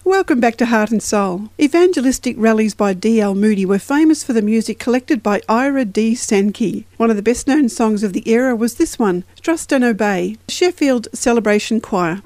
Welcome back to Heart and Soul. Evangelistic rallies by D.L. Moody were famous for the music collected by Ira D. Sankey. One of the best-known songs of the era was this one, Trust and Obey, Sheffield Celebration Choir.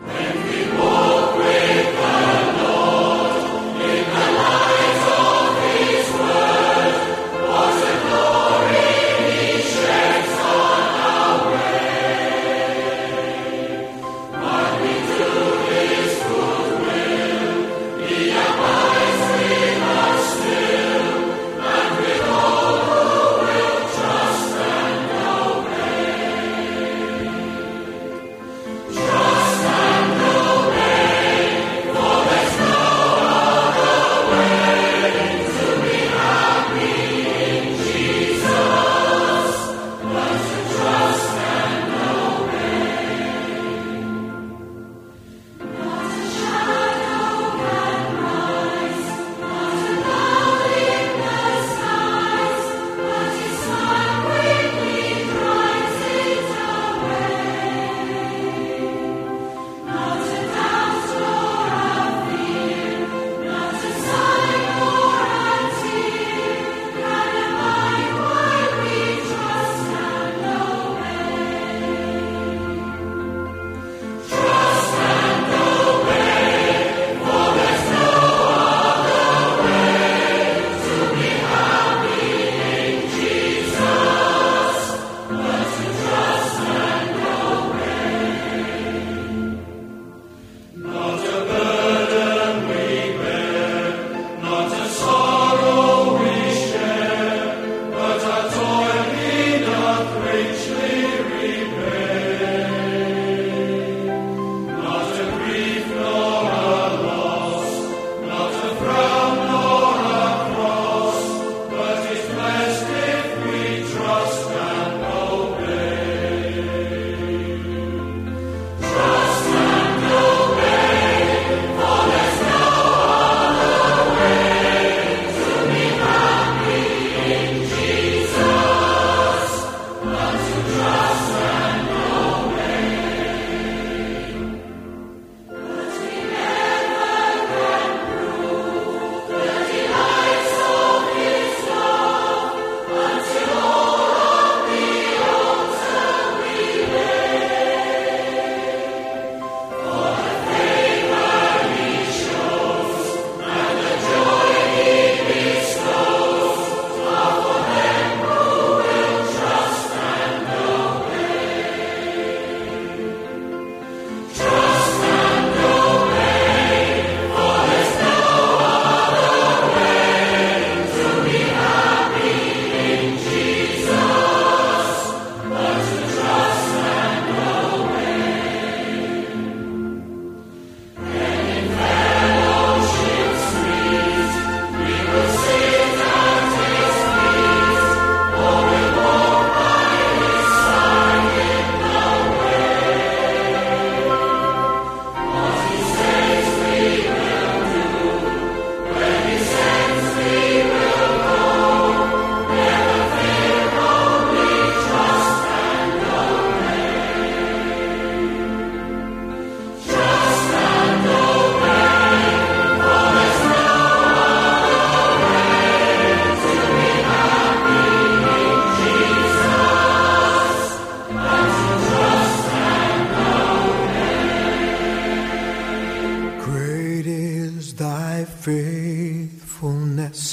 faithfulness,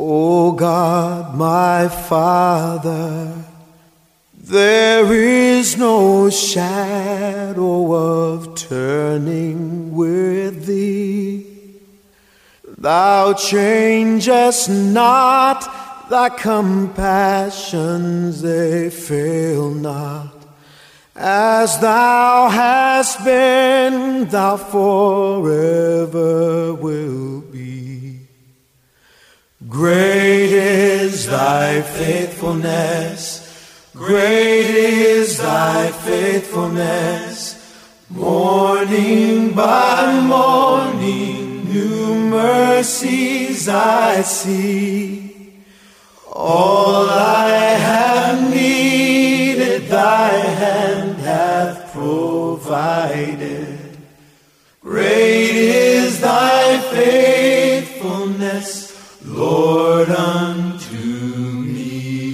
O God, my Father. There is no shadow of turning with thee. Thou changest not, thy compassions, they fail not. As thou hast been, thou forever will be. Great is thy faithfulness, great is thy faithfulness. Morning by morning, new mercies I see. All I have needed, thy hand hath provided. Great is thy faithfulness, faithfulness, Lord, unto me.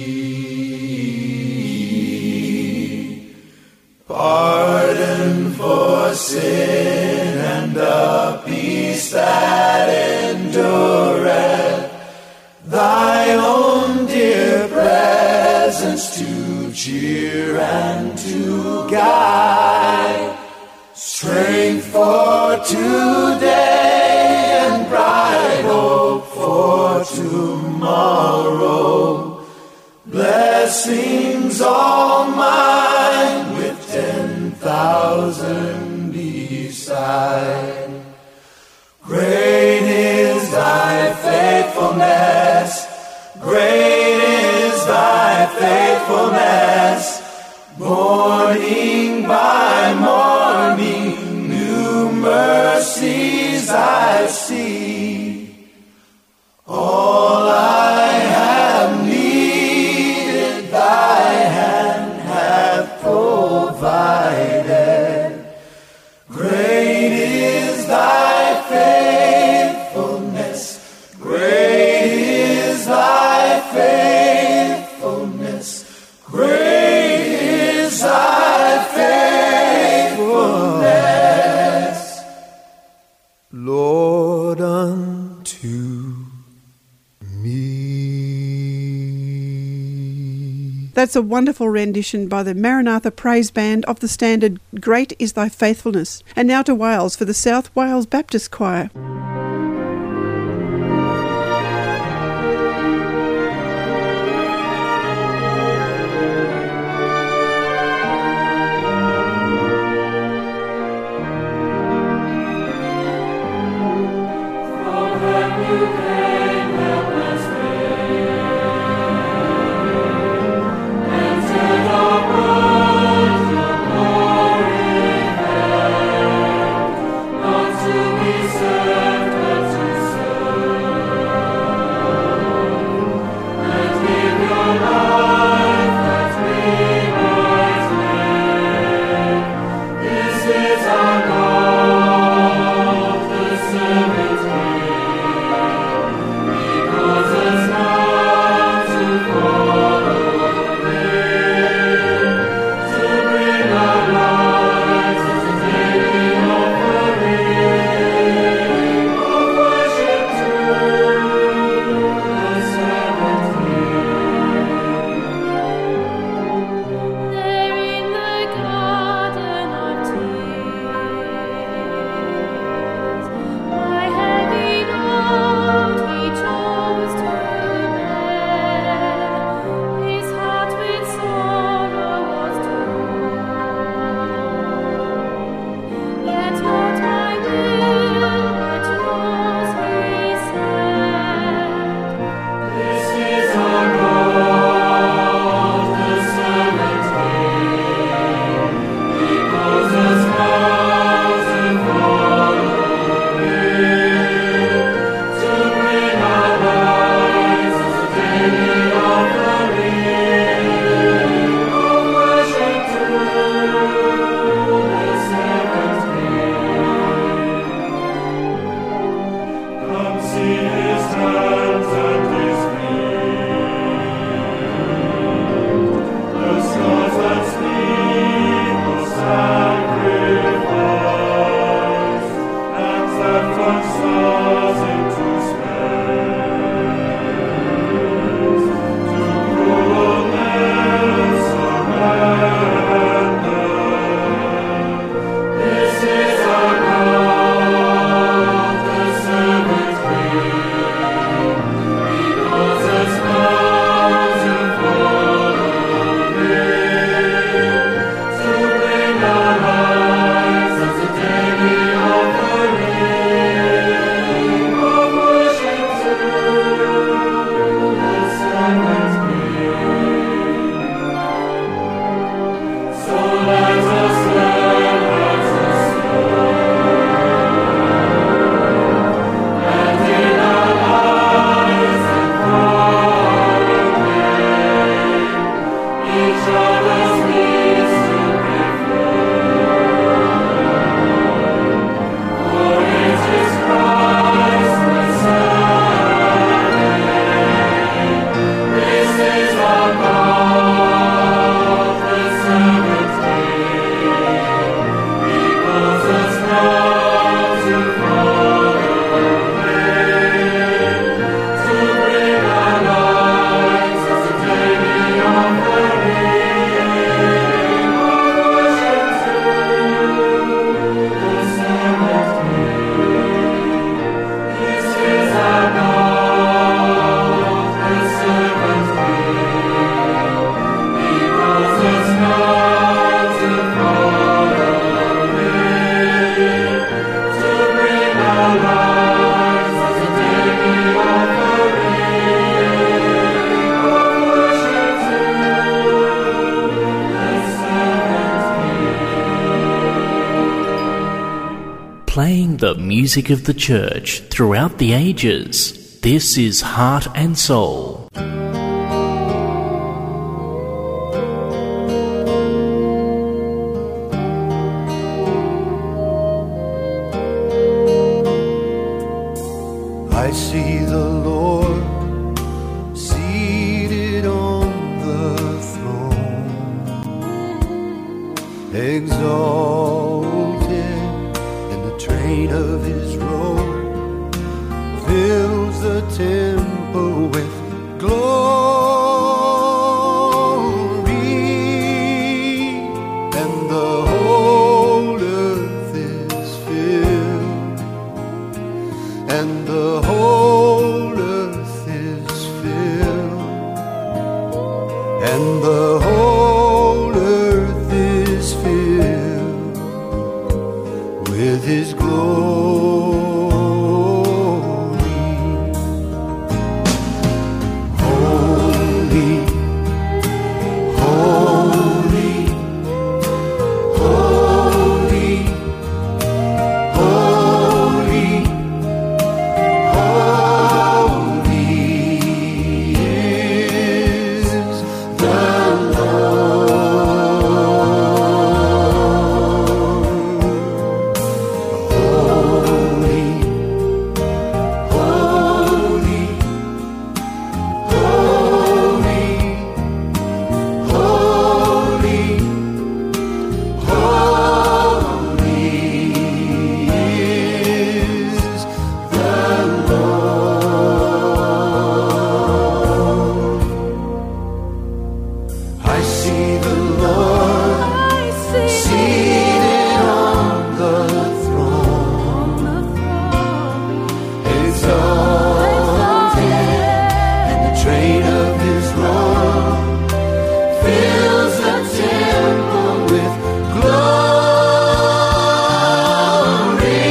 Pardon for sin and a peace that endureth, thy own dear presence to cheer and to guide, strength for today and bright hope for tomorrow, blessings all mine with 10,000 beside. Great is thy faithfulness, great is thy faithfulness, morning by morning, new mercies I see. All I have needed, thy hand hath provided. Great is thy faithfulness, great is thy faithfulness, great is thy faithfulness, Lord, unto me. That's a wonderful rendition by the Maranatha Praise Band of the standard Great is Thy Faithfulness. And now to Wales for the South Wales Baptist Choir. To be served. Playing the music of the church throughout the ages. This is Heart and Soul. I see the Lord seated on the throne, exalted, and the train of his robe fills the temple with glory, and the whole earth is filled, and the whole earth is filled, and the whole earth is filled with his glory. Holy, holy, holy, holy, holy is the I see the Lord seated on the throne, exalted, and the train of his robe fills the temple with glory,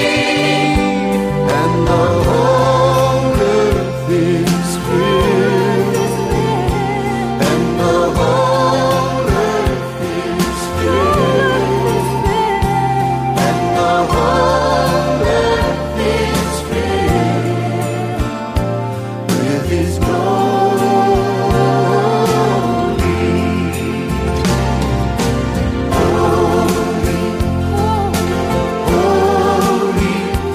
and the whole earth is filled, and the whole earth is filled, and the whole earth is filled with his glory. Holy, holy,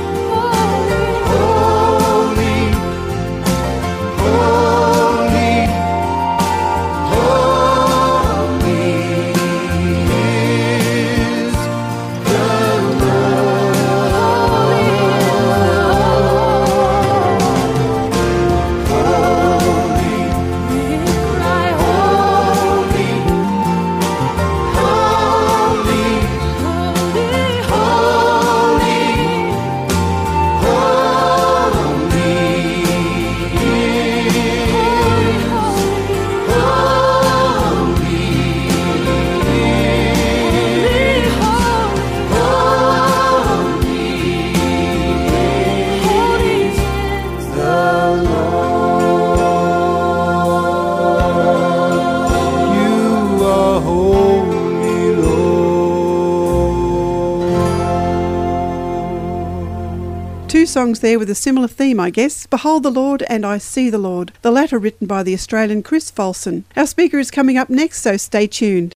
holy, holy, holy is the Two songs there with a similar theme, I guess. Behold the Lord and I See the Lord, the latter written by the Australian Chris Folson. Our speaker is coming up next, so stay tuned.